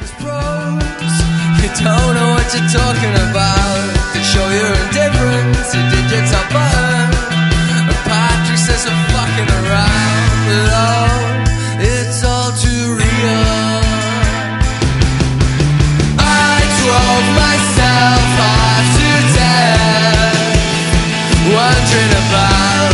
You don't know what you're talking about. Show your indifference, your digits are burned. Patrick says I'm fucking around. Oh, it's all too real. I drove myself half to death, wondering about